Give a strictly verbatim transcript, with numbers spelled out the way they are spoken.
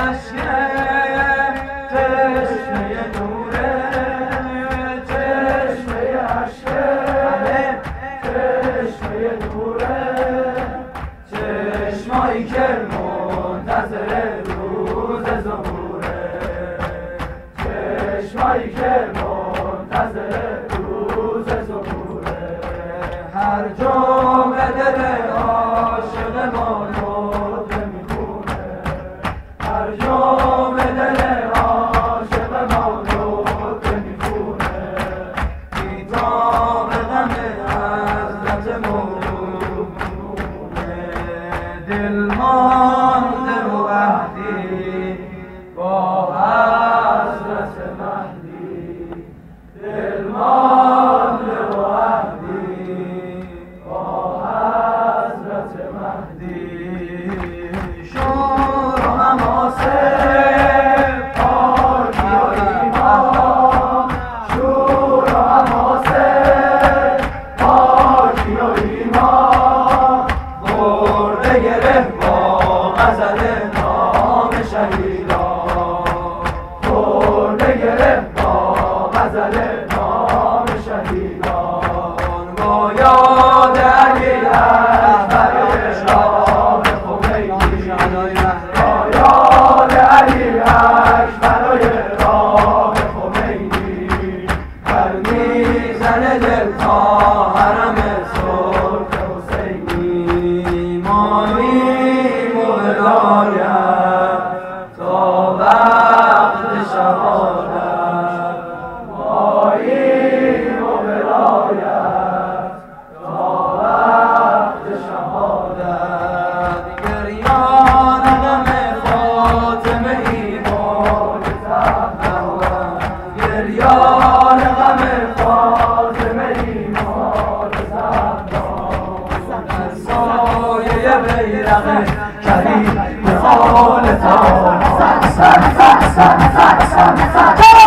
چشمایی که منتظر روز ظهوره، چشمایی که منتظر روز ظهوره. هر جمعه دل عاشق ما نقطه میخونه، هر جمعه دل عاشق ما نقطه میخونه. بی‌تاب غم حضرت دل مانده و وحدی با حضرت مهدی، دل مانده و وحدی با حضرت مهدی. شور و حماسه پاکی و ایمان، شور و حماسه پاکی و ایمان. خورده گره با غزل نام شهیدان، خورده گره با غزل نام شهیدان. با یاد علی اکبر شاه خمینی، با یاد علی اکبر شاه خمینی. پر میزنه دل تا حرم سلطان حسینی. ماییم و ولایت تا وقت شهادت، ماییم و ولایت تا وقت شهادت. گریان غم فاطمه ایمان زهرا، گریان غم فاطمه ایمان زهرا. سایه بیرق کریم به حال تا